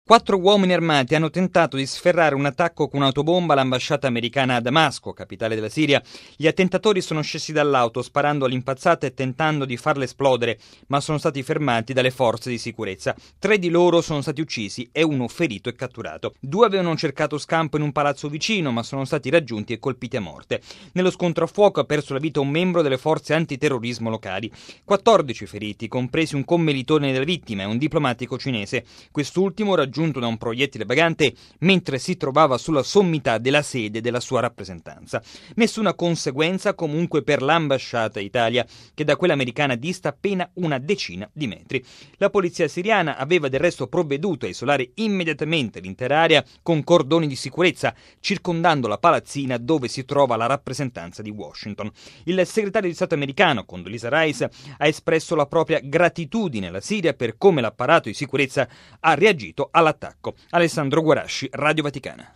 4 uomini armati hanno tentato di sferrare un attacco con un'autobomba all'ambasciata americana a Damasco, capitale della Siria. Gli attentatori sono scesi dall'auto sparando all'impazzata e tentando di farla esplodere, ma sono stati fermati dalle forze di sicurezza. 3 di loro sono stati uccisi e 1 ferito e catturato. 2 avevano cercato scampo in un palazzo vicino, ma sono stati raggiunti e colpiti a morte. Nello scontro a fuoco ha perso la vita un membro delle forze antiterrorismo locali. 14 feriti, compresi un commilitone delle vittime e un diplomatico cinese. Quest'ultimo raggiunto da un proiettile vagante mentre si trovava sulla sommità della sede della sua rappresentanza. Nessuna conseguenza comunque per l'ambasciata Italia, che da quella americana dista appena una decina di metri. La polizia siriana aveva del resto provveduto a isolare immediatamente l'intera area con cordoni di sicurezza, circondando la palazzina dove si trova la rappresentanza di Washington. Il segretario di Stato americano, Condoleezza Rice, ha espresso la propria gratitudine alla Siria per come l'apparato di sicurezza ha reagito all'attacco. Alessandro Guarasci, Radio Vaticana.